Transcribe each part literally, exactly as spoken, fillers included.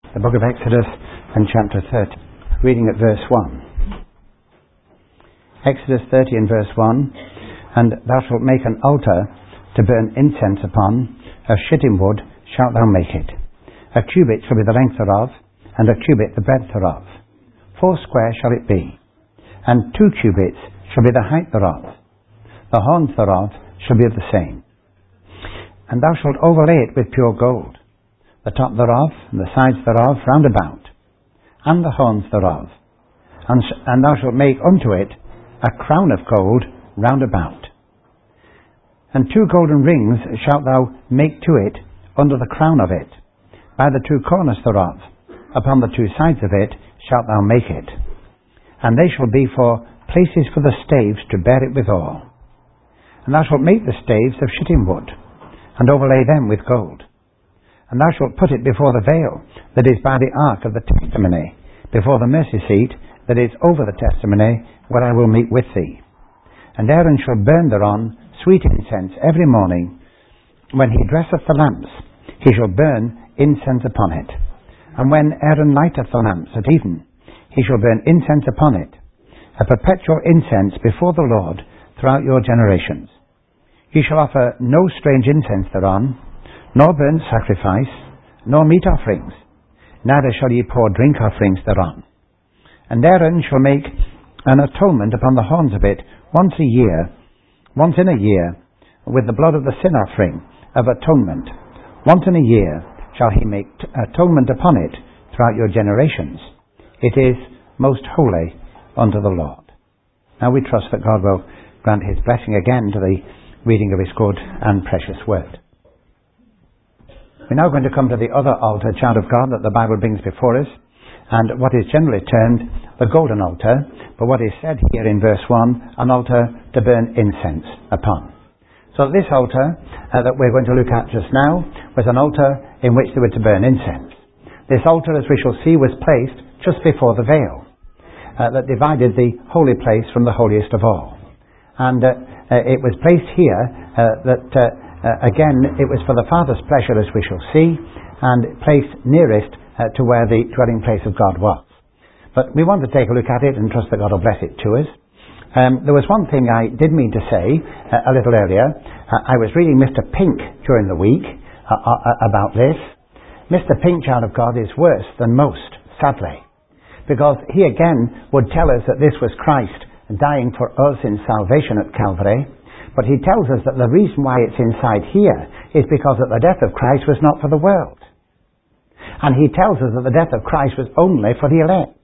The book of Exodus and chapter thirty, reading at verse one. Exodus thirty and verse one, and thou shalt make an altar to burn incense upon, of shittim wood shalt thou make it. A cubit shall be the length thereof, and a cubit the breadth thereof. Four square shall it be, and two cubits shall be the height thereof. The horns thereof shall be of the same. And thou shalt overlay it with pure gold, the top thereof, and the sides thereof round about, and the horns thereof. And, sh- and thou shalt make unto it a crown of gold round about. And two golden rings shalt thou make to it under the crown of it, by the two corners thereof. Upon the two sides of it shalt thou make it. And they shall be for places for the staves to bear it withal. And thou shalt make the staves of shittim wood, and overlay them with gold. And thou shalt put it before the veil that is by the ark of the testimony, before the mercy seat that is over the testimony, where I will meet with thee. And Aaron shall burn thereon sweet incense every morning. When he dresseth the lamps, he shall burn incense upon it. And when Aaron lighteth the lamps at even, he shall burn incense upon it, a perpetual incense before the Lord throughout your generations. Ye shall offer no strange incense thereon, nor burnt sacrifice, nor meat offerings, neither shall ye pour drink offerings thereon. And Aaron shall make an atonement upon the horns of it once a year, once in a year, with the blood of the sin offering of atonement. Once in a year shall he make t- atonement upon it throughout your generations. It is most holy unto the Lord. Now we trust that God will grant his blessing again to the reading of his good and precious word. We're now going to come to the other altar, child of God, that the Bible brings before us, and what is generally termed the golden altar, but what is said here in verse one, an altar to burn incense upon. So this altar uh, that we're going to look at just now was an altar in which they were to burn incense. This altar, as we shall see, was placed just before the veil uh, that divided the holy place from the holiest of all. And uh, uh, it was placed here uh, that uh, Uh, again, it was for the Father's pleasure, as we shall see, and placed nearest uh, to where the dwelling place of God was. But we want to take a look at it and trust that God will bless it to us. Um, there was one thing I did mean to say uh, a little earlier. Uh, I was reading Mister Pink during the week uh, uh, about this. Mister Pink, child of God, is worse than most, sadly, because he again would tell us that this was Christ dying for us in salvation at Calvary. But he tells us that the reason why it's inside here is because that the death of Christ was not for the world. And he tells us that the death of Christ was only for the elect.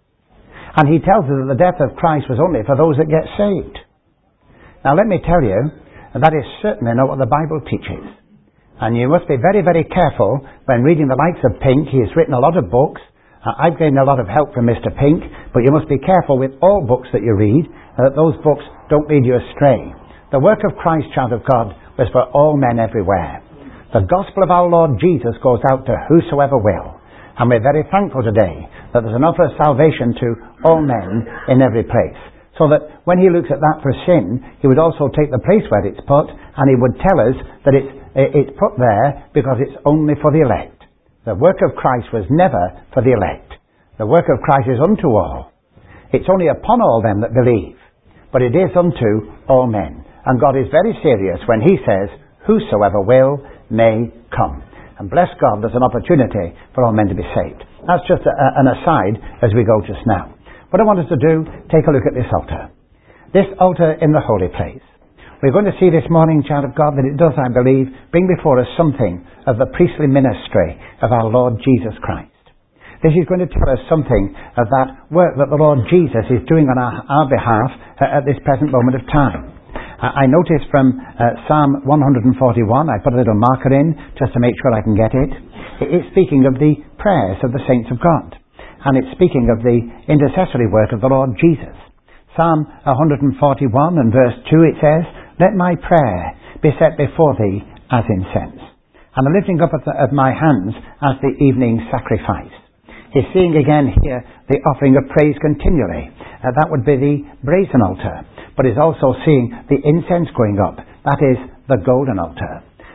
And he tells us that the death of Christ was only for those that get saved. Now let me tell you, that is certainly not what the Bible teaches. And you must be very, very careful when reading the likes of Pink. He has written a lot of books. I've gained a lot of help from Mister Pink, but you must be careful with all books that you read, that those books don't lead you astray. The work of Christ, child of God, was for all men everywhere. The gospel of our Lord Jesus goes out to whosoever will. And we're very thankful today that there's an offer of salvation to all men in every place. So that when he looks at that for sin, he would also take the place where it's put, and he would tell us that it's, it's put there because it's only for the elect. The work of Christ was never for the elect. The work of Christ is unto all. It's only upon all them that believe. But it is unto all men. And God is very serious when he says, whosoever will may come. And bless God, there's an opportunity for all men to be saved. That's just a, an aside as we go just now. What I want us to do, take a look at this altar. This altar in the holy place. We're going to see this morning, child of God, that it does, I believe, bring before us something of the priestly ministry of our Lord Jesus Christ. This is going to tell us something of that work that the Lord Jesus is doing on our, our behalf at this present moment of time. I noticed from uh, Psalm one forty-one, I put a little marker in just to make sure I can get it. It's speaking of the prayers of the saints of God. And it's speaking of the intercessory work of the Lord Jesus. Psalm one forty-one and verse two, it says, let my prayer be set before thee as incense, and the lifting up of, the, of my hands as the evening sacrifice. He's seeing again here the offering of praise continually. Uh, that would be the brazen altar. But he's also seeing the incense going up. That is the golden altar.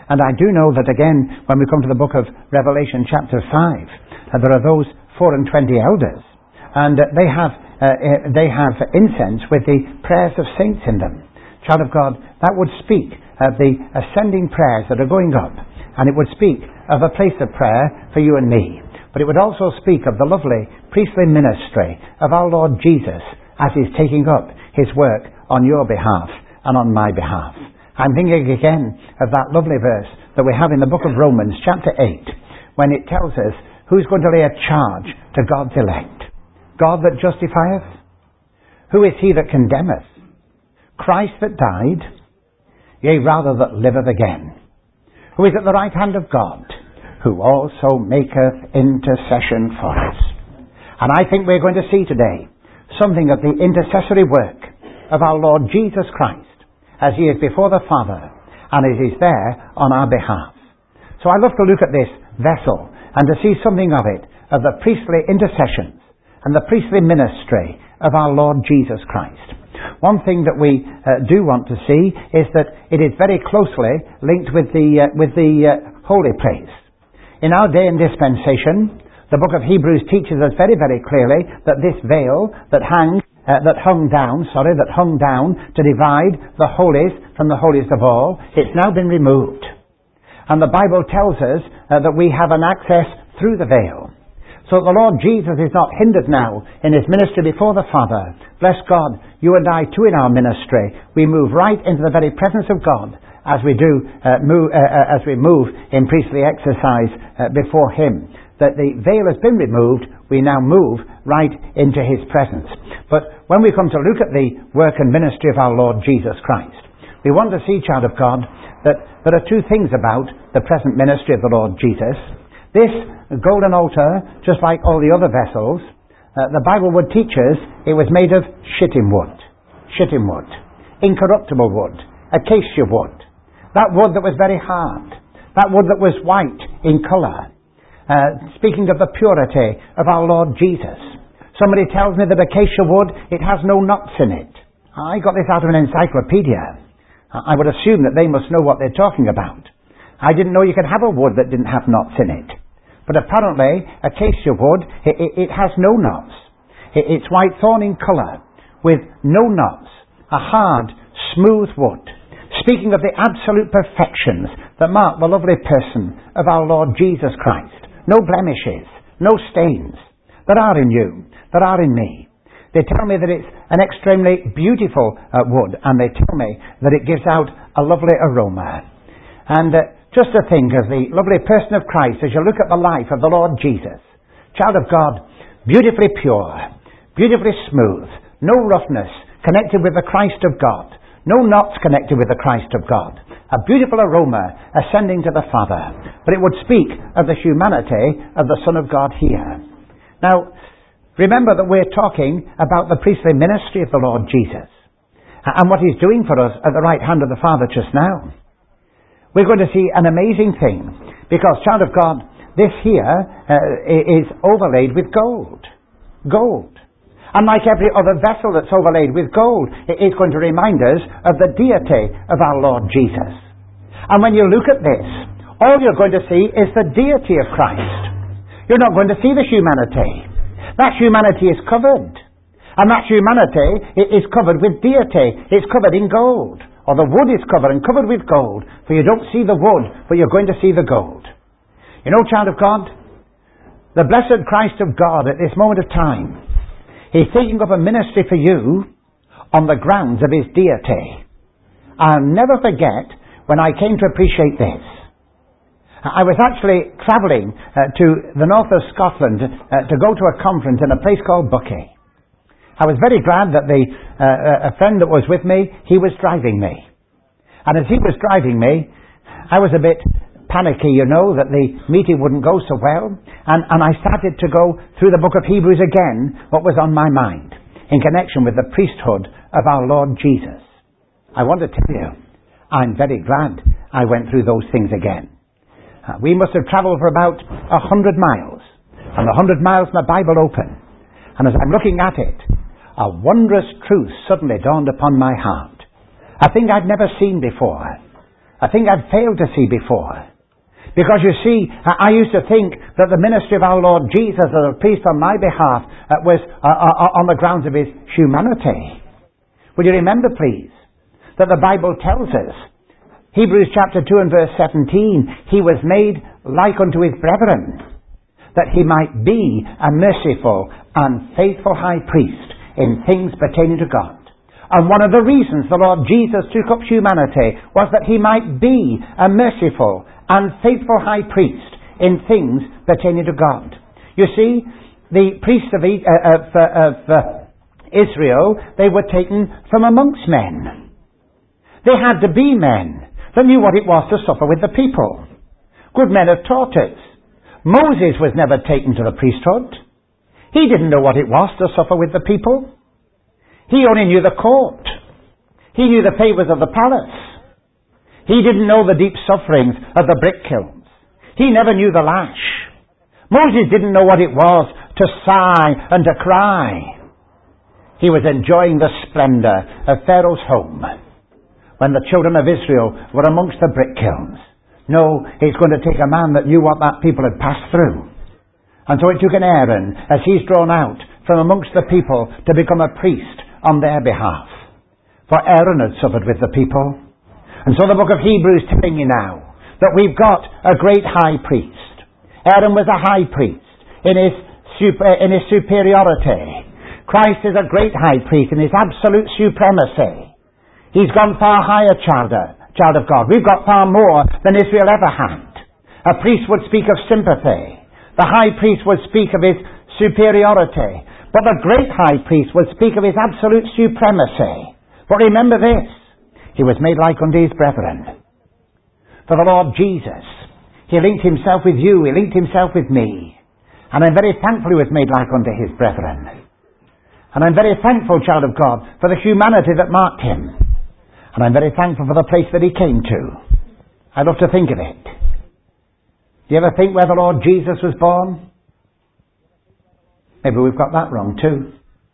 And I do know that again, when we come to the book of Revelation chapter five, uh, there are those four and twenty elders, and uh, they have uh, uh, they have incense with the prayers of saints in them. Child of God, that would speak of the ascending prayers that are going up, and it would speak of a place of prayer for you and me. But it would also speak of the lovely priestly ministry of our Lord Jesus as he's taking up his work on your behalf and on my behalf. I'm thinking again of that lovely verse that we have in the book of Romans chapter eight, when it tells us who's going to lay a charge to God's elect. God that justifieth? Who is he that condemneth? Christ that died, yea, rather that liveth again, who is at the right hand of God, who also maketh intercession for us. And I think we're going to see today something of the intercessory work of our Lord Jesus Christ as he is before the Father and as he is there on our behalf. So I love to look at this vessel and to see something of it, of the priestly intercessions and the priestly ministry of our Lord Jesus Christ. One thing that we uh, do want to see is that it is very closely linked with the, uh, with the uh, holy place. In our day and dispensation, the book of Hebrews teaches us very, very clearly that this veil that hung, uh, that hung down, sorry, that hung down to divide the holies from the holiest of all, it's now been removed. And the Bible tells us uh, that we have an access through the veil. So the Lord Jesus is not hindered now in his ministry before the Father. Bless God, you and I too in our ministry, we move right into the very presence of God as we do uh, move, uh, uh, as we move in priestly exercise uh, before him. That the veil has been removed, we now move right into his presence. But when we come to look at the work and ministry of our Lord Jesus Christ, we want to see, child of God, that there are two things about the present ministry of the Lord Jesus. This golden altar, just like all the other vessels, uh, the Bible would teach us it was made of shittim wood, shittim wood, incorruptible wood, acacia wood, that wood that was very hard, that wood that was white in colour, uh, speaking of the purity of our Lord Jesus. Somebody tells me that acacia wood, it has no knots in it. I got this out of an encyclopedia. I would assume that they must know what they're talking about. I didn't know you could have a wood that didn't have knots in it. But apparently, acacia wood, it, it, it has no knots. It, it's white thorn in colour, with no knots. A hard, smooth wood. Speaking of the absolute perfections that mark the lovely person of our Lord Jesus Christ. No blemishes, no stains, that are in you, that are in me. They tell me that it's an extremely beautiful uh, wood, and they tell me that it gives out a lovely aroma. And uh, just to think of the lovely person of Christ as you look at the life of the Lord Jesus. Child of God, beautifully pure, beautifully smooth, no roughness, connected with the Christ of God, no knots connected with the Christ of God. A beautiful aroma ascending to the Father. But it would speak of the humanity of the Son of God here. Now, remember that we're talking about the priestly ministry of the Lord Jesus and what he's doing for us at the right hand of the Father just now. We're going to see an amazing thing, because, child of God, this here uh, is overlaid with gold. Gold. And like every other vessel that's overlaid with gold, it is going to remind us of the deity of our Lord Jesus. And when you look at this, all you're going to see is the deity of Christ. You're not going to see the humanity. That humanity is covered. And that humanity is covered with deity. It's covered in gold. Or the wood is covered and covered with gold. For you don't see the wood, but you're going to see the gold. You know, child of God, the blessed Christ of God at this moment of time, he's taking up a ministry for you on the grounds of his deity. I'll never forget when I came to appreciate this. I was actually travelling uh, to the north of Scotland uh, to go to a conference in a place called Buckie. I was very glad that the uh, a friend that was with me, he was driving me. And as he was driving me, I was a bit panicky, you know, that the meeting wouldn't go so well. And, and I started to go through the book of Hebrews again, what was on my mind, in connection with the priesthood of our Lord Jesus. I want to tell you, I'm very glad I went through those things again. Uh, we must have travelled for about a hundred miles. And a hundred miles my Bible open. And as I'm looking at it, a wondrous truth suddenly dawned upon my heart. A thing I'd never seen before. a thing I'd failed to see before. Because you see, I used to think that the ministry of our Lord Jesus as a priest on my behalf uh, was uh, uh, on the grounds of his humanity. Will you remember, please, that the Bible tells us, Hebrews chapter two and verse seventeen, he was made like unto his brethren, that he might be a merciful and faithful high priest in things pertaining to God. And one of the reasons the Lord Jesus took up humanity was that he might be a merciful and faithful high priest in things pertaining to God. You see, the priests of, uh, of, uh, of uh, Israel, they were taken from amongst men. They had to be men that knew what it was to suffer with the people. Good men have taught us. Moses was never taken to the priesthood. He didn't know what it was to suffer with the people. He only knew the court. He knew the favours of the palace. He didn't know the deep sufferings of the brick kilns. He never knew the lash. Moses didn't know what it was to sigh and to cry. He was enjoying the splendour of Pharaoh's home when the children of Israel were amongst the brick kilns. No, it's going to take a man that knew what that people had passed through. And so it took an Aaron, as he's drawn out from amongst the people, to become a priest on their behalf. For Aaron had suffered with the people. And so the book of Hebrews is telling you now that we've got a great high priest. Aaron was a high priest in his, super, in his superiority. Christ is a great high priest in his absolute supremacy. He's gone far higher, child of, child of God. We've got far more than Israel ever had. A priest would speak of sympathy. The high priest would speak of his superiority. But the great high priest would speak of his absolute supremacy. But remember this, he was made like unto his brethren. For the Lord Jesus, he linked himself with you, he linked himself with me. And I'm very thankful he was made like unto his brethren. And I'm very thankful, child of God, for the humanity that marked him. And I'm very thankful for the place that he came to. I love to think of it. Do you ever think where the Lord Jesus was born? Maybe we've got that wrong too.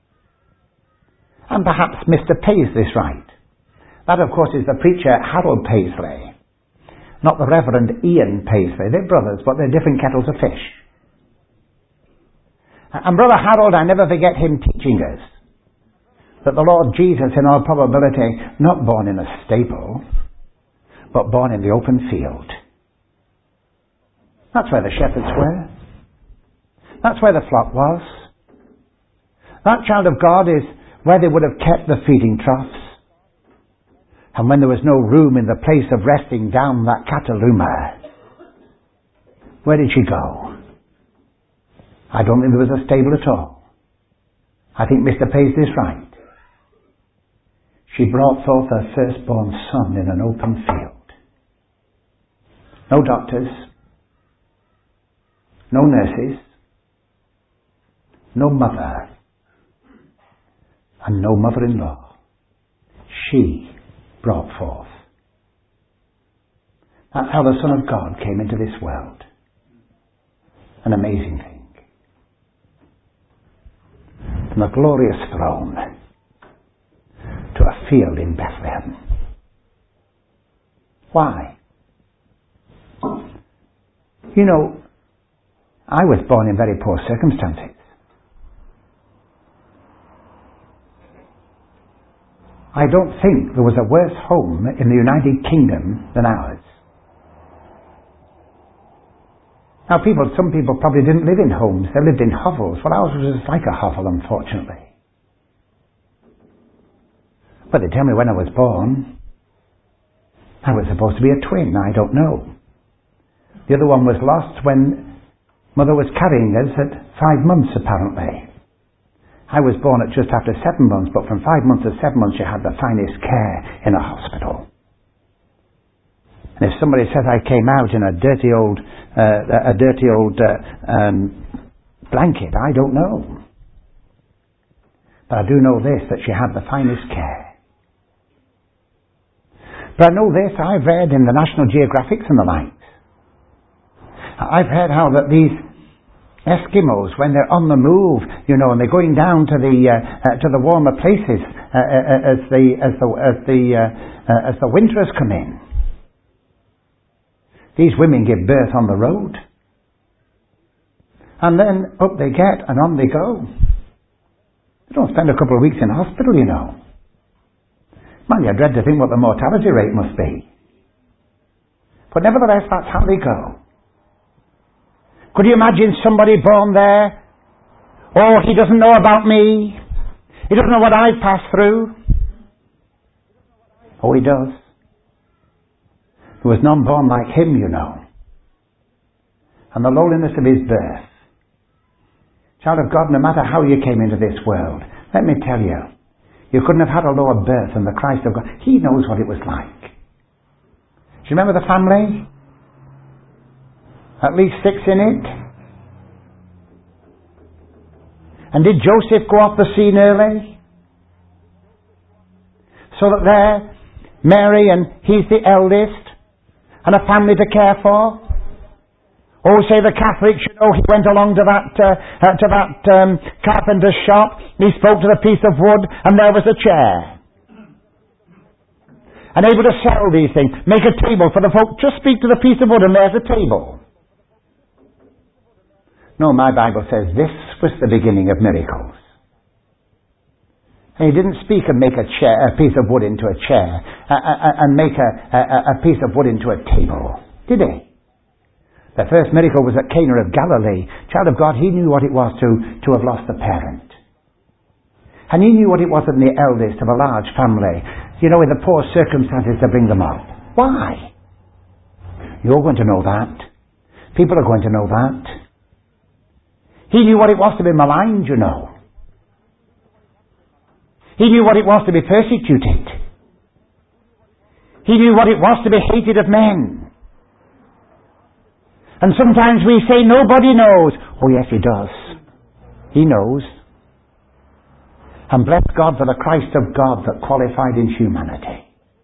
And perhaps Mister Paisley's right. That, of course, is the preacher Harold Paisley. Not the Reverend Ian Paisley. They're brothers, but they're different kettles of fish. And Brother Harold, I never forget him teaching us that the Lord Jesus, in all probability, not born in a stable, but born in the open field. That's where the shepherds were. That's where the flock was. That, child of God, is where they would have kept the feeding troughs. And when there was no room in the place of resting down that Cataluma, where did she go? I don't think there was a stable at all. I think Mister Paisley's right. She brought forth her firstborn son in an open field. No doctors, no nurses, no mother, and no mother-in-law. She brought forth. That's how the Son of God came into this world. An amazing thing. From a glorious throne to a field in Bethlehem. Why? You know, I was born in very poor circumstances. I don't think there was a worse home in the United Kingdom than ours. Now, people, some people probably didn't live in homes. They lived in hovels. Well, ours was just like a hovel, unfortunately. But they tell me when I was born, I was supposed to be a twin. I don't know. The other one was lost when Mother was carrying us at five months, apparently. I was born at just after seven months, but from five months to seven months, you had the finest care in a hospital. And if somebody says I came out in a dirty old, uh, a dirty old uh, um, blanket, I don't know. But I do know this, that she had the finest care. But I know this, I've read in the National Geographics and the likes. I've heard how that these Eskimos, when they're on the move, you know, and they're going down to the uh, uh, to the warmer places uh, uh, as the as the as the uh, uh, as the winters come in, These women give birth on the road. And then up they get and on they go. They don't spend a couple of weeks in hospital, you know. Man, you dread to think what the mortality rate must be. But nevertheless, that's how they go. Could you imagine somebody born there? Oh, he doesn't know about me. He doesn't know what I've passed through. Oh, he does. There was none born like him, you know. And the lowliness of his birth. Child of God, no matter how you came into this world, let me tell you, you couldn't have had a lower birth than the Christ of God. He knows what it was like. Do you remember the family? At least six in it. And did Joseph go off the scene early? So that there, Mary, and he's the eldest, and a family to care for. Oh, say the Catholics, you know, he went along to that uh, uh, to that um, carpenter's shop. He spoke to the piece of wood, and there was a chair. And able to sell these things, make a table for the folk. Just speak to the piece of wood, and there's a table. No, my Bible says this was the beginning of miracles. And he didn't speak and make a chair, a piece of wood into a chair, uh, uh, and make a, a, a piece of wood into a table, did he? The first miracle was at Cana of Galilee. Child of God, he knew what it was to, to have lost a parent. And he knew what it was in the eldest of a large family, you know, in the poor circumstances to bring them up. Why? You're going to know that. People are going to know that. He knew what it was to be maligned, you know. He knew what it was to be persecuted. He knew what it was to be hated of men. And sometimes we say nobody knows. Oh yes, he does. He knows. And bless God for the Christ of God that qualified in humanity.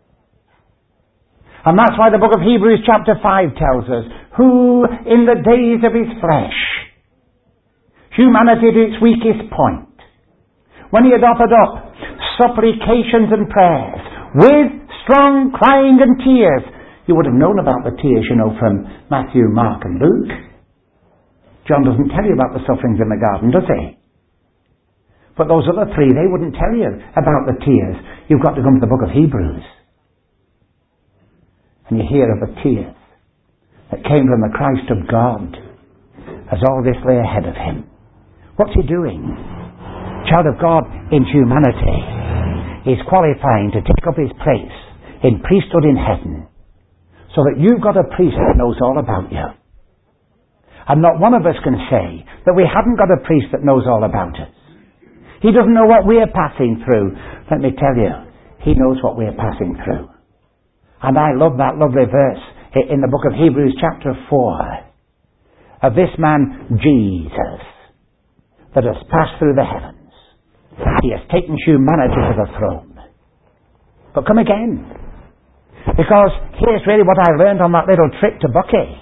And that's why the book of Hebrews chapter five tells us, who in the days of his flesh, humanity at its weakest point, when he had offered up supplications and prayers with strong crying and tears. You would have known about the tears, you know, from Matthew, Mark and Luke. John doesn't tell you about the sufferings in the garden, does he? But those other three, they wouldn't tell you about the tears. You've got to come to the book of Hebrews. And you hear of the tears that came from the Christ of God as all this lay ahead of him. What's he doing? Child of God in humanity is qualifying to take up his place in priesthood in heaven, so that you've got a priest that knows all about you. And not one of us can say that we haven't got a priest that knows all about us. He doesn't know what we're passing through. Let me tell you, he knows what we're passing through. And I love that lovely verse in the book of Hebrews chapter four of this man Jesus that has passed through the heavens. He has taken humanity to the throne. But come again. Because here's really what I learned on that little trip to Bucky.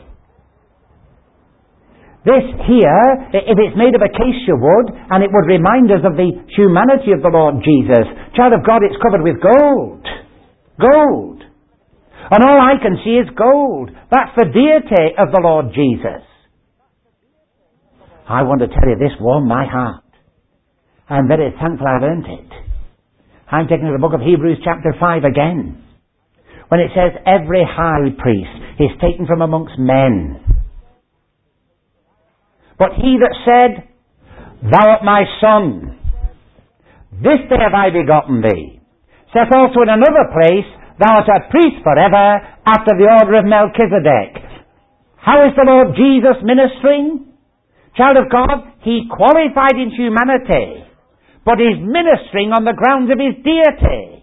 This here, if it's made of acacia wood, and it would remind us of the humanity of the Lord Jesus, child of God, it's covered with gold. Gold. And all I can see is gold. That's the deity of the Lord Jesus. I want to tell you, this warmed my heart. I'm very thankful I learned it. I'm taking the book of Hebrews chapter five again, when it says every high priest is taken from amongst men. But he that said, Thou art my son, this day have I begotten thee, saith also in another place, Thou art a priest forever, after the order of Melchizedek. How is the Lord Jesus ministering? Child of God, he qualified in humanity, but is ministering on the grounds of his deity.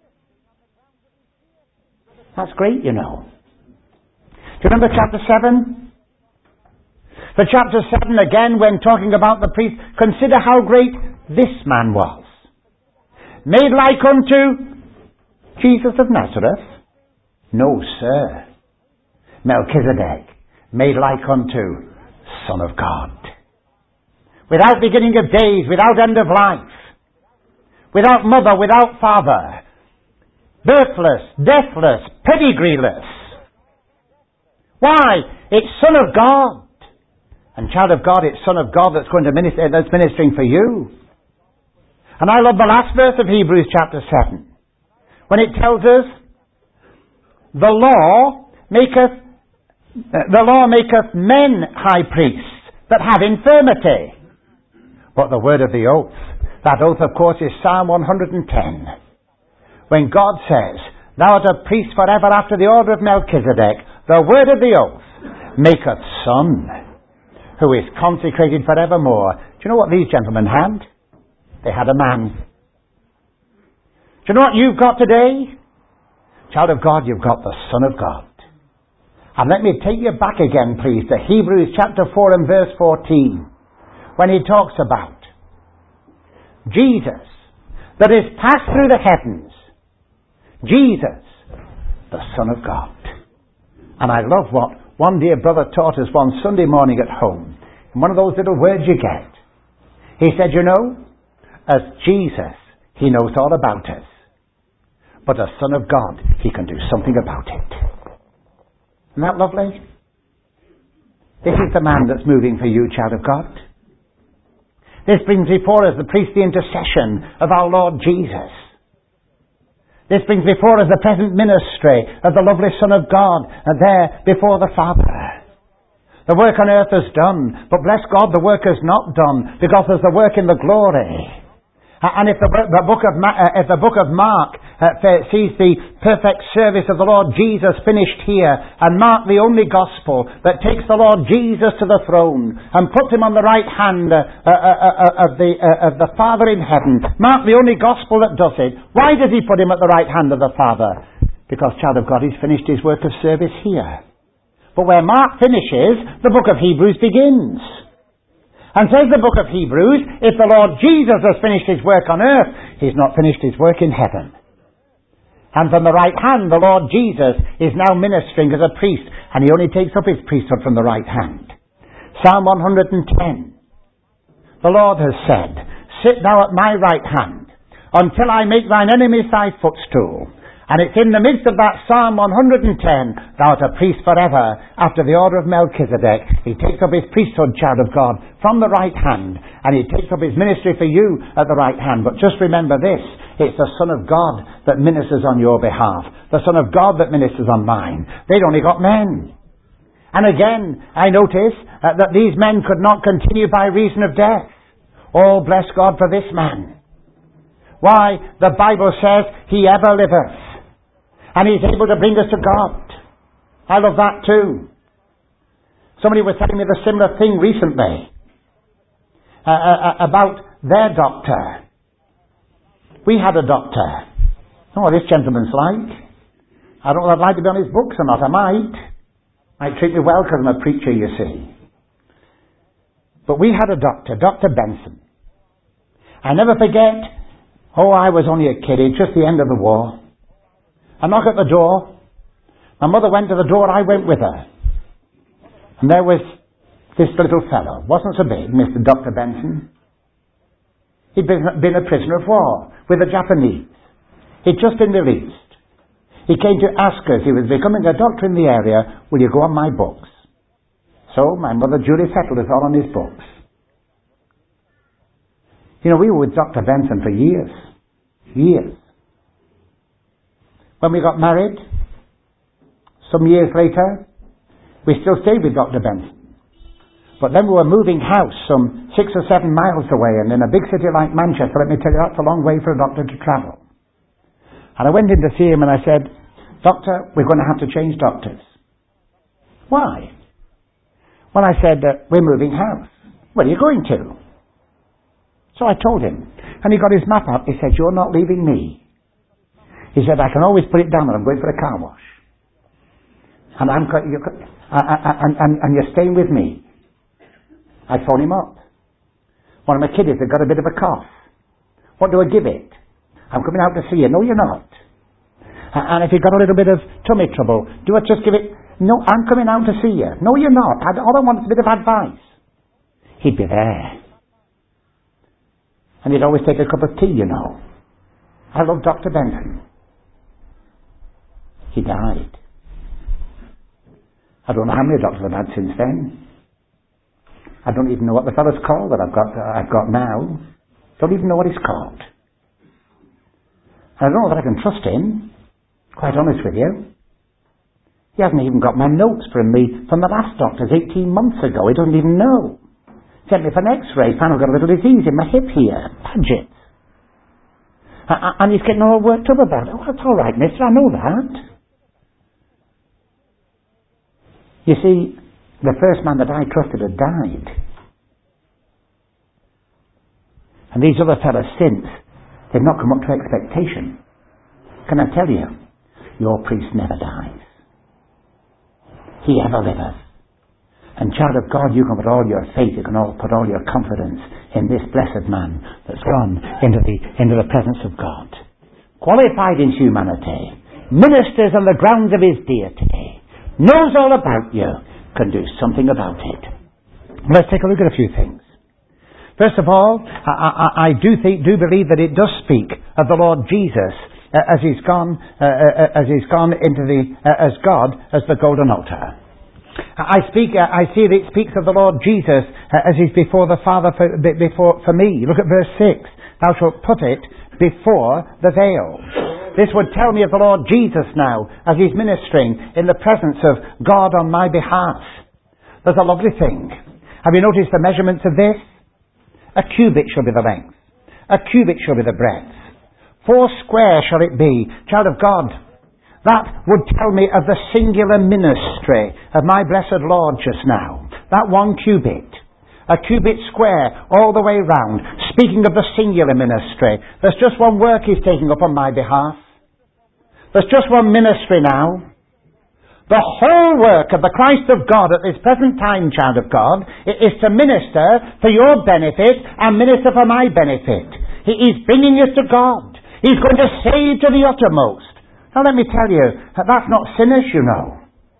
That's great, you know. Do you remember chapter seven? For chapter seven, again, when talking about the priest, consider how great this man was. Made like unto Jesus of Nazareth? No, sir. Melchizedek, made like unto Son of God. Without beginning of days, without end of life, without mother, without father, birthless, deathless, pedigreeless. Why? It's Son of God. And child of God, it's Son of God that's going to minister, that's ministering for you. And I love the last verse of Hebrews chapter seven, when it tells us, the law maketh, the law maketh men high priests that have infirmity. But the word of the oath, that oath of course is Psalm one hundred ten. When God says, thou art a priest forever after the order of Melchizedek, the word of the oath maketh Son, who is consecrated forevermore. Do you know what these gentlemen had? They had a man. Do you know what you've got today? Child of God, you've got the Son of God. And let me take you back again, please, to Hebrews chapter four and verse fourteen, when he talks about Jesus, that is passed through the heavens, Jesus, the Son of God. And I love what one dear brother taught us one Sunday morning at home. And one of those little words you get. He said, you know, as Jesus, he knows all about us. But as Son of God, he can do something about it. Isn't that lovely? This is the man that's moving for you, child of God. This brings before us the priestly intercession of our Lord Jesus. This brings before us the present ministry of the lovely Son of God, and there before the Father. The work on earth is done, but bless God, the work is not done, because there's the work in the glory. And if the, the, book, of, uh, if the book of Mark uh, sees the perfect service of the Lord Jesus finished here, and Mark the only gospel that takes the Lord Jesus to the throne and puts him on the right hand uh, uh, uh, of, the, uh, of the Father in heaven, Mark the only gospel that does it, why does he put him at the right hand of the Father? Because, child of God, he's finished his work of service here. But where Mark finishes, the book of Hebrews begins. And says the book of Hebrews, if the Lord Jesus has finished his work on earth, he's not finished his work in heaven. And from the right hand, the Lord Jesus is now ministering as a priest, and he only takes up his priesthood from the right hand. Psalm one hundred ten. The Lord has said, sit thou at my right hand, until I make thine enemies thy footstool. And it's in the midst of that Psalm one hundred ten, thou art a priest forever, after the order of Melchizedek. He takes up his priesthood, child of God, from the right hand, and he takes up his ministry for you at the right hand. But just remember this, it's the Son of God that ministers on your behalf, the Son of God that ministers on mine. They'd only got men. And again, I notice uh, that these men could not continue by reason of death. Oh, bless God for this man. Why? The Bible says, he ever liveth. And he's able to bring us to God. I love that too. Somebody was telling me the similar thing recently uh, uh, about their doctor. We had a doctor. I don't know what this gentleman's like. I don't know if I'd like to be on his books or not. I might. Might treat me well because I'm a preacher, you see. But we had a doctor, Doctor Benson. I never forget, oh, I was only a kid. It's just the end of the war. I knock at the door. My mother went to the door, I went with her. And there was this little fellow. Wasn't so big, Mister Doctor Benson. He'd been, been a prisoner of war with the Japanese. He'd just been released. He came to ask us, he was becoming a doctor in the area, will you go on my books? So my mother duly settled us all on his books. You know, we were with Doctor Benson for years. Years. When we got married, some years later, we still stayed with Doctor Benson. But then we were moving house some six or seven miles away, and in a big city like Manchester, let me tell you, that's a long way for a doctor to travel. And I went in to see him and I said, Doctor, we're going to have to change doctors. Why? Well, I said, uh, we're moving house. Where are you going to? So I told him. And he got his map up. He said, you're not leaving me. He said, I can always put it down that I'm going for a car wash. And, I'm, you're, and, and, and you're staying with me. I phone him up. One of my kiddies had got a bit of a cough. What do I give it? I'm coming out to see you. No, you're not. And if you've got a little bit of tummy trouble, do I just give it? No, I'm coming out to see you. No, you're not. I, all I want is a bit of advice. He'd be there. And he'd always take a cup of tea, you know. I love Doctor Benson. He died. I don't know how many doctors I've had since then. I don't even know what the fellow's called that I've got, uh, I've got now. Don't even know what he's called. I don't know that I can trust him, quite honest with you. He hasn't even got my notes from me from the last doctor's eighteen months ago. He doesn't even know. Sent me for an x-ray, found I've got a little disease in my hip here, Paget. And he's getting all worked up about it. Well, it's all right, mister, I know that. You see, the first man that I trusted had died. And these other fellows since, they've not come up to expectation. Can I tell you, your priest never dies. He ever liveth. And child of God, you can put all your faith, you can all put all your confidence in this blessed man that's gone into the, into the presence of God. Qualified in humanity, ministers on the grounds of his deity, knows all about you, can do something about it. Let's take a look at a few things. First of all, I, I, I do think, do believe that it does speak of the Lord Jesus uh, as he's gone, uh, uh, as he's gone into the, uh, as God, as the golden altar. I speak. Uh, I see that it speaks of the Lord Jesus uh, as he's before the Father for, before for me. Look at verse six. Thou shalt put it before the veil. This would tell me of the Lord Jesus now as he's ministering in the presence of God on my behalf. There's a lovely thing. Have you noticed the measurements of this? A cubit shall be the length. A cubit shall be the breadth. Four square shall it be. Child of God, that would tell me of the singular ministry of my blessed Lord just now. That one cubit. A cubit square all the way round. Speaking of the singular ministry. There's just one work he's taking up on my behalf. There's just one ministry now. The whole work of the Christ of God at this present time, child of God, is to minister for your benefit and minister for my benefit. He is bringing us to God. He's going to save to the uttermost. Now let me tell you, that's not sinners, you know.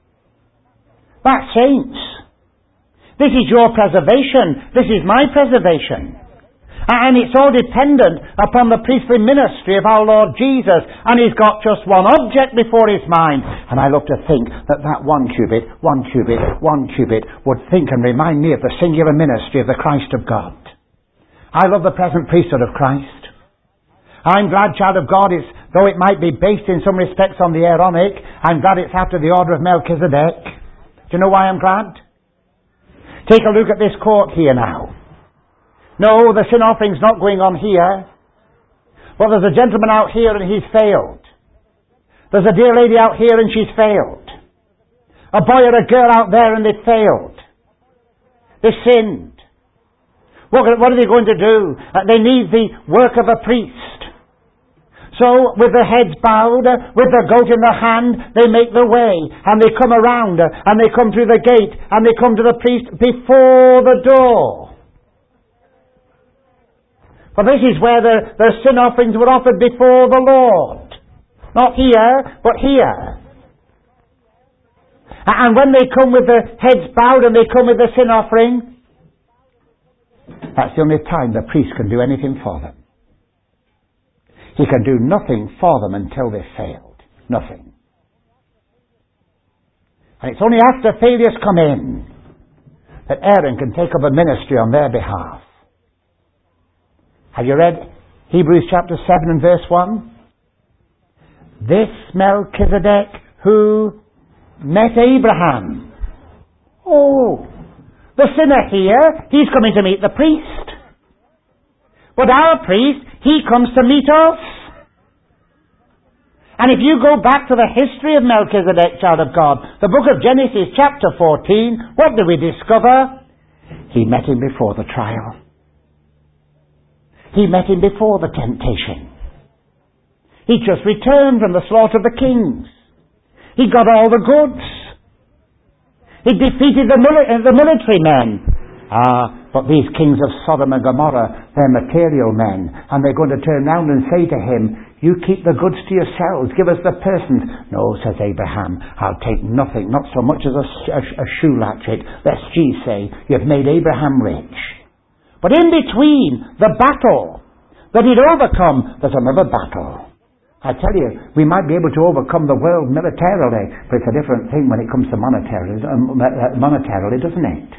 That's saints. This is your preservation. This is my preservation. And it's all dependent upon the priestly ministry of our Lord Jesus. And he's got just one object before his mind. And I love to think that that one cubit, one cubit, one cubit would think and remind me of the singular ministry of the Christ of God. I love the present priesthood of Christ. I'm glad, child of God, it's, though it might be based in some respects on the Aaronic, I'm glad it's after the order of Melchizedek. Do you know why I'm glad? Take a look at this court here now. No, the sin offering's not going on here. But there's a gentleman out here and he's failed. There's a dear lady out here and she's failed. A boy or a girl out there and they've failed. They sinned. What, what are they going to do? Uh, they need the work of a priest. So, with their heads bowed, with their goat in their hand, they make their way, and they come around, and they come through the gate, and they come to the priest before the door. For this is where their, their sin offerings were offered before the Lord. Not here, but here. And when they come with their heads bowed, and they come with the sin offering, that's the only time the priest can do anything for them. He can do nothing for them until they've failed. Nothing. And it's only after failures come in that Aaron can take up a ministry on their behalf. Have you read Hebrews chapter seven and verse one? This Melchizedek who met Abraham. Oh, the sinner here, he's coming to meet the priest. But our priest, he comes to meet us. And if you go back to the history of Melchizedek, child of God, the book of Genesis chapter fourteen, what do we discover? He met him before the trial. He met him before the temptation. He just returned from the slaughter of the kings. He got all the goods. He defeated the, mili- the military men. Ah, but these kings of Sodom and Gomorrah, they're material men. And they're going to turn round and say to him, you keep the goods to yourselves. Give us the persons. No, says Abraham, I'll take nothing, not so much as a, a, a shoe latchet, lest ye say, you've made Abraham rich. But in between the battle that he'd overcome, there's another battle. I tell you, we might be able to overcome the world militarily, but it's a different thing when it comes to monetarily, monetarily, doesn't it?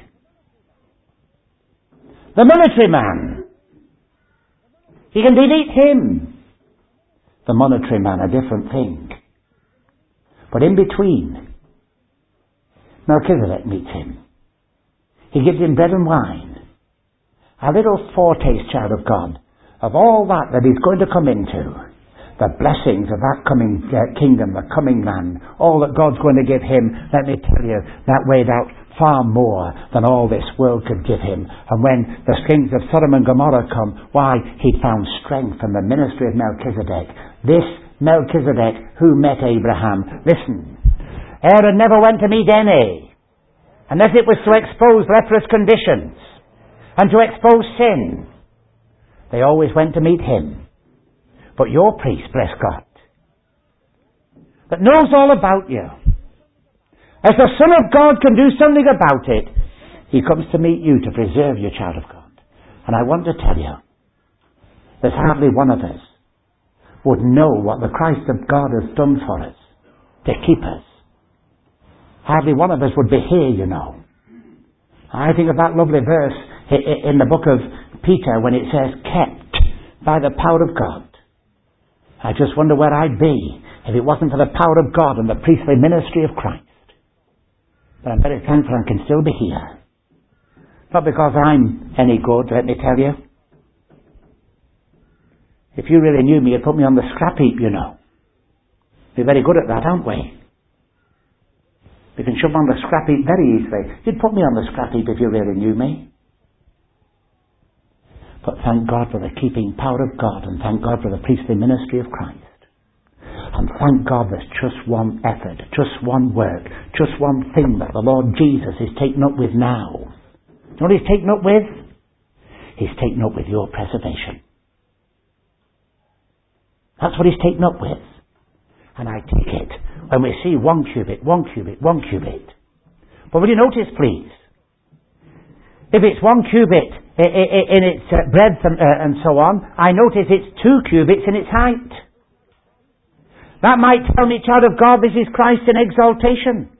The military man, he can delete him. The monetary man, a different thing. But in between, Melchizedek meets him. He gives him bread and wine. A little foretaste, child of God, of all that that he's going to come into. The blessings of that coming uh, kingdom, the coming land, all that God's going to give him, let me tell you, that weighed out far more than all this world could give him. And when the kings of Sodom and Gomorrah come, why, he found strength in the ministry of Melchizedek. This Melchizedek who met Abraham. Listen, Aaron never went to meet any, unless it was to expose leprous conditions and to expose sin. They always went to meet him. But your priest, bless God, that knows all about you, as the Son of God can do something about it, he comes to meet you to preserve you, child of God. And I want to tell you, there's hardly one of us would know what the Christ of God has done for us to keep us. Hardly one of us would be here, you know. I think of that lovely verse in the book of Peter when it says, kept by the power of God. I just wonder where I'd be if it wasn't for the power of God and the priestly ministry of Christ. But I'm very thankful I can still be here. Not because I'm any good, let me tell you. If you really knew me, you'd put me on the scrap heap, you know. We're very good at that, aren't we? We can shove on the scrap heap very easily. You'd put me on the scrap heap if you really knew me. But thank God for the keeping power of God, and thank God for the priestly ministry of Christ. And thank God there's just one effort, just one work, just one thing that the Lord Jesus is taken up with now. You know what he's taken up with? He's taken up with your preservation. That's what he's taken up with. And I take it when we see one cubit, one cubit, one cubit. But will you notice, please, if it's one cubit in its breadth and so on, I notice it's two cubits in its height. That might tell me, child of God, this is Christ in exaltation.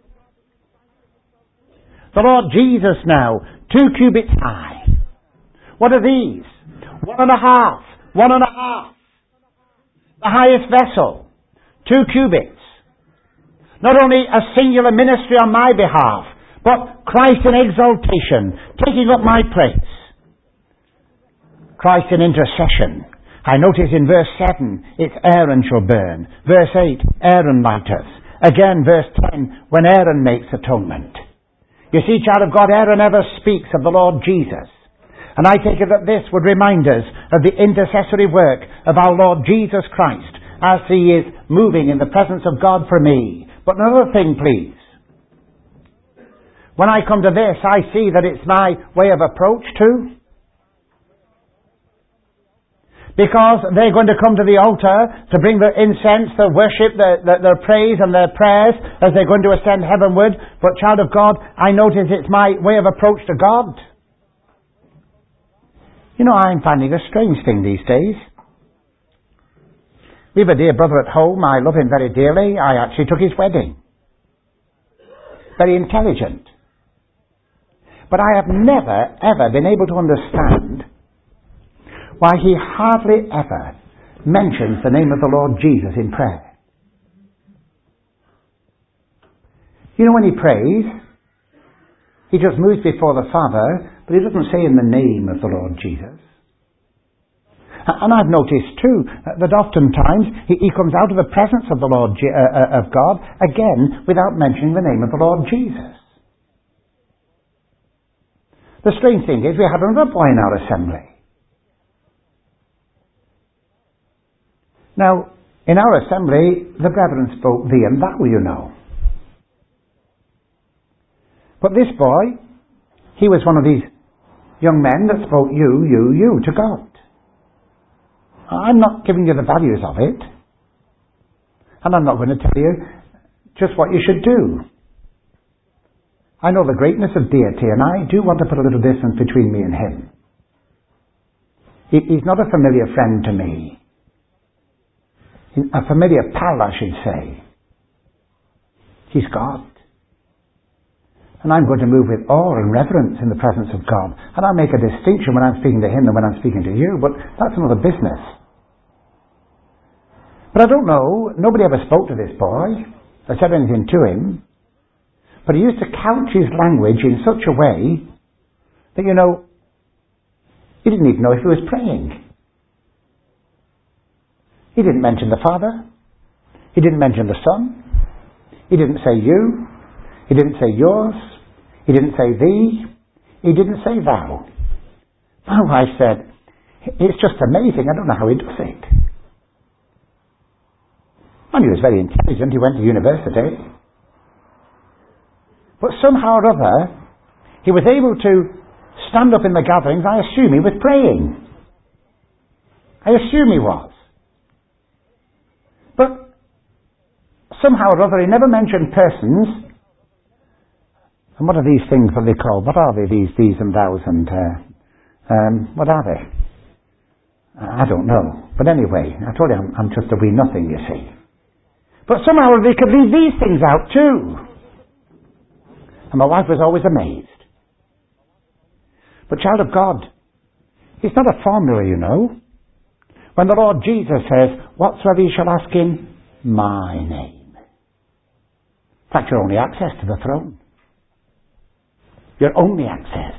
The Lord Jesus now, two cubits high. What are these? One and a half. One and a half. The highest vessel. Two cubits. Not only a singular ministry on my behalf, but Christ in exaltation, taking up my place. Christ in intercession. I notice in verse seven, it's Aaron shall burn. Verse eight, Aaron lighteth. Again, verse ten, when Aaron makes atonement. You see, child of God, Aaron ever speaks of the Lord Jesus. And I take it that this would remind us of the intercessory work of our Lord Jesus Christ as he is moving in the presence of God for me. But another thing, please. When I come to this, I see that it's my way of approach too. Because they're going to come to the altar to bring their incense, their worship, their, their, their praise and their prayers as they're going to ascend heavenward. But child of God, I notice it's my way of approach to God. You know, I'm finding a strange thing these days. We have a dear brother at home. I love him very dearly. I actually took his wedding. Very intelligent. But I have never, ever been able to understand why he hardly ever mentions the name of the Lord Jesus in prayer. You know, when he prays, he just moves before the Father, but he doesn't say in the name of the Lord Jesus. And I've noticed too that oftentimes he, he comes out of the presence of the Lord uh, of God again without mentioning the name of the Lord Jesus. The strange thing is we had another boy in our assembly. Now, in our assembly, the brethren spoke thee and thou, you know. But this boy, he was one of these young men that spoke you, you, you to God. I'm not giving you the values of it. And I'm not going to tell you just what you should do. I know the greatness of deity, and I do want to put a little distance between me and him. He, he's not a familiar friend to me. A familiar pal, I should say. He's God. And I'm going to move with awe and reverence in the presence of God. And I'll make a distinction when I'm speaking to him than when I'm speaking to you, but that's another business. But I don't know, nobody ever spoke to this boy, or said anything to him, but he used to couch his language in such a way that, you know, he didn't even know if he was praying. He didn't mention the Father. He didn't mention the Son. He didn't say you. He didn't say yours. He didn't say thee. He didn't say thou. My wife said, it's just amazing. I don't know how he does it. And he was very intelligent. He went to university. But somehow or other, he was able to stand up in the gatherings. I assume he was praying. I assume he was. But somehow or other, he never mentioned persons. And what are these things that they call? What are they, these, these and thous and, uh, um, what are they? I don't know. But anyway, I told you I'm, I'm just a wee nothing, you see. But somehow they could leave these things out too. And my wife was always amazed. But child of God, it's not a formula, you know. When the Lord Jesus says, whatsoever you shall ask in my name. In fact, your only access to the throne. Your only access.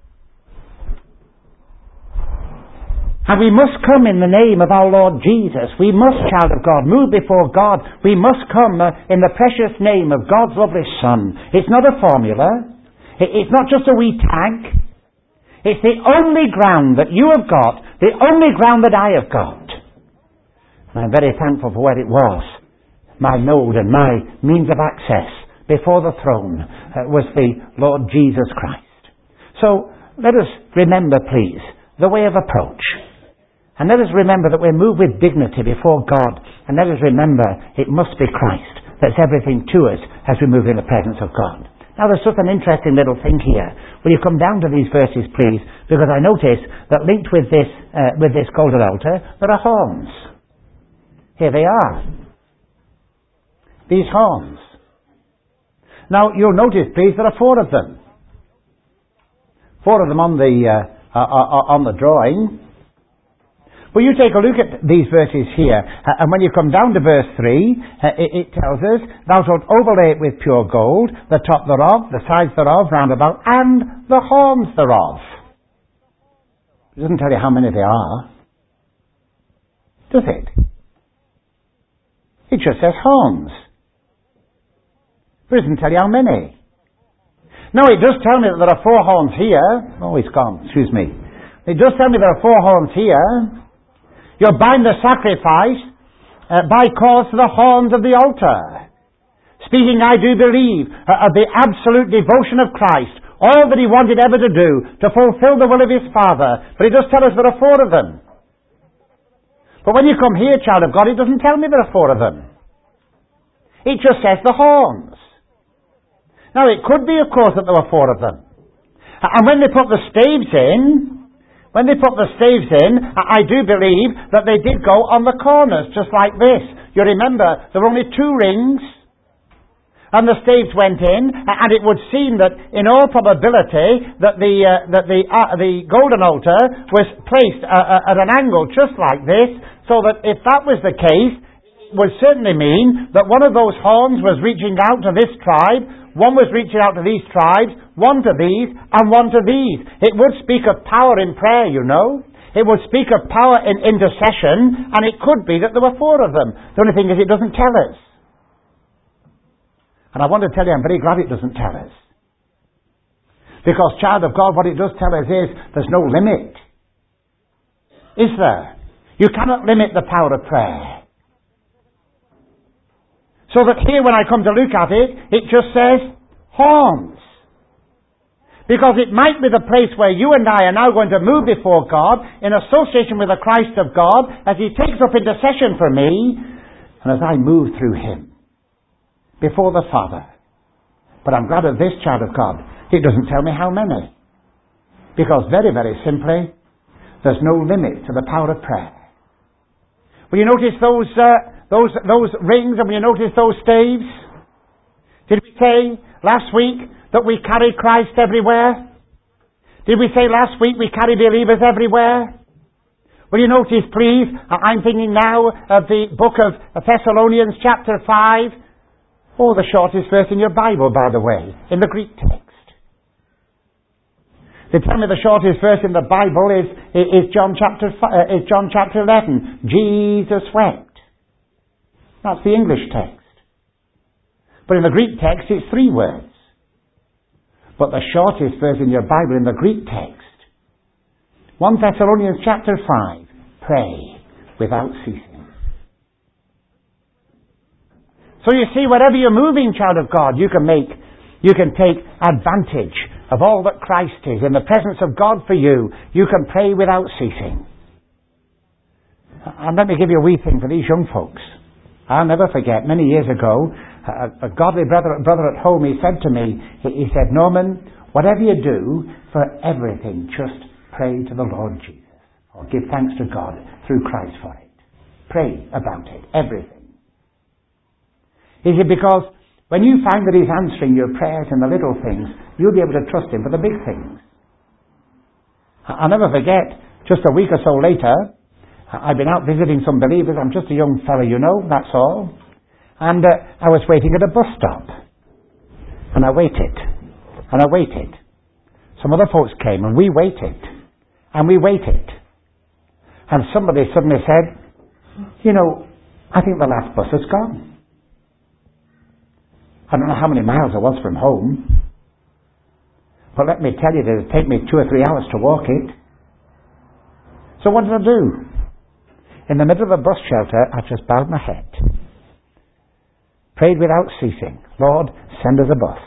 And we must come in the name of our Lord Jesus. We must, child of God, move before God. We must come uh, in the precious name of God's lovely Son. It's not a formula. It, it's not just a wee tag. It's the only ground that you have got, the only ground that I have got. And I'm very thankful for what it was. My mode and my means of access before the throne uh, was the Lord Jesus Christ. So let us remember, please, the way of approach. And let us remember that we move with dignity before God. And let us remember it must be Christ that's everything to us as we move in the presence of God. Now there's just an interesting little thing here. Will you come down to these verses, please? Because I notice that linked with this, uh, with this golden altar, there are horns. Here they are. These horns. Now you'll notice, please, there are four of them. Four of them on the uh, uh, on the drawing. Well, you take a look at these verses here, uh, and when you come down to verse three, uh, it, it tells us, thou shalt overlay it with pure gold, the top thereof, the sides thereof, round about, and the horns thereof. It doesn't tell you how many there are, does it? It just says horns. It doesn't tell you how many. No, it does tell me that there are four horns here. Oh, it's gone. Excuse me. It does tell me there are four horns here. You'll bind the sacrifice uh, by cause to the horns of the altar. Speaking, I do believe, uh, of the absolute devotion of Christ. All that he wanted ever to do to fulfill the will of his Father. But it does tell us there are four of them. But when you come here, child of God, it doesn't tell me there are four of them. It just says the horns. Now, it could be, of course, that there were four of them. And when they put the staves in, when they put the staves in, I do believe that they did go on the corners, just like this. You remember, there were only two rings, and the staves went in, and it would seem that, in all probability, that the uh, that the uh, the golden altar was placed uh, at an angle just like this, so that if that was the case, it would certainly mean that one of those horns was reaching out to this tribe, one was reaching out to these tribes, one to these, and one to these. It would speak of power in prayer, you know. It would speak of power in intercession, and it could be that there were four of them. The only thing is it doesn't tell us. And I want to tell you, I'm very glad it doesn't tell us. Because, child of God, what it does tell us is there's no limit. Is there? You cannot limit the power of prayer. So that here, when I come to look at it, it just says horns. Because it might be the place where you and I are now going to move before God in association with the Christ of God as he takes up intercession for me and as I move through him before the Father. But I'm glad of this, child of God. It doesn't tell me how many. Because very, very simply, there's no limit to the power of prayer. Will you notice those uh, those, those rings, and you notice those staves? Did we say last week that we carry Christ everywhere? Did we say last week we carry believers everywhere? Will you notice, please, I'm thinking now of the book of Thessalonians chapter five. Oh, the shortest verse in your Bible, by the way, in the Greek text. They tell me the shortest verse in the Bible is, is, John, chapter, uh, is John chapter eleven. Jesus wept. That's the English text. But in the Greek text, it's three words. But the shortest verse in your Bible in the Greek text, First Thessalonians chapter five, pray without ceasing. So you see, wherever you're moving, child of God, you can make, you can take advantage of all that Christ is in the presence of God for you. You can pray without ceasing. And let me give you a wee thing for these young folks. I'll never forget, many years ago, a, a godly brother, brother at home, he said to me, he, he said, Norman, whatever you do, for everything, just pray to the Lord Jesus. Or give thanks to God through Christ for it. Pray about it, everything. He said, because when you find that He's answering your prayers in the little things, you'll be able to trust Him for the big things. I'll never forget, just a week or so later, I've been out visiting some believers. I'm just a young fellow, you know, that's all. And uh, I was waiting at a bus stop. And I waited. And I waited. Some other folks came and we waited. And we waited. And somebody suddenly said, you know, I think the last bus has gone. I don't know how many miles I was from home. But let me tell you, it would take me two or three hours to walk it. So what did I do? In the middle of a bus shelter, I just bowed my head. Prayed without ceasing. Lord, send us a bus.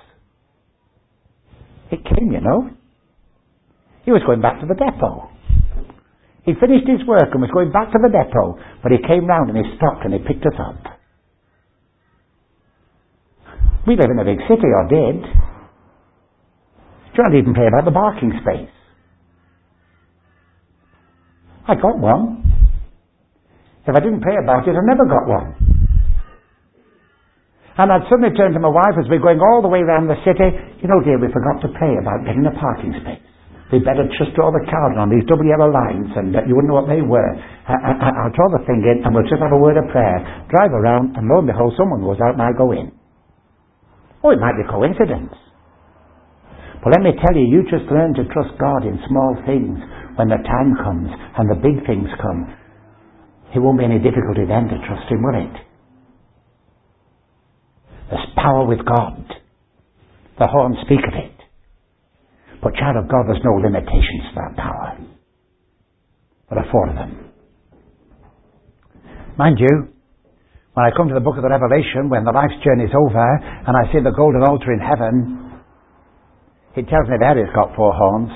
It came, you know. He was going back to the depot. He finished his work and was going back to the depot, but he came round and he stopped and he picked us up. We live in a big city, or did. Do not even pay about the parking space. I got one. If I didn't pray about it, I never got one. And I'd suddenly turn to my wife as we're going all the way around the city. You know, dear, we forgot to pray about getting a parking space. We'd better just draw the card on these double yellow lines, and uh, you wouldn't know what they were. I, I, I'll draw the thing in, and we'll just have a word of prayer. Drive around, and lo and behold, someone goes out, and I go in. Oh, it might be coincidence. But let me tell you, you just learn to trust God in small things. When the time comes, and the big things come, it won't be any difficulty then to trust Him, will it? There's power with God. The horns speak of it. But child of God, there's no limitations to that power. There are four of them. Mind you, when I come to the book of the Revelation, when the life's journey is over, and I see the golden altar in heaven, it tells me there it's got four horns.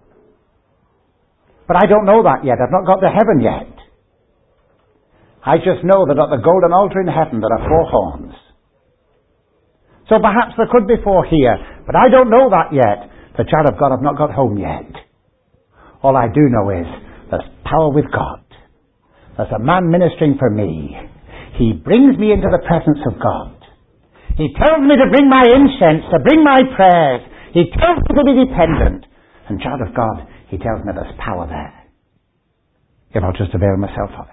But I don't know that yet. I've not got to heaven yet. I just know that at the golden altar in heaven there are four horns. So perhaps there could be four here, but I don't know that yet. The child of God, I've not got home yet. All I do know is there's power with God. There's a man ministering for me. He brings me into the presence of God. He tells me to bring my incense, to bring my prayers. He tells me to be dependent. And child of God, He tells me there's power there, if I'll just avail myself of it.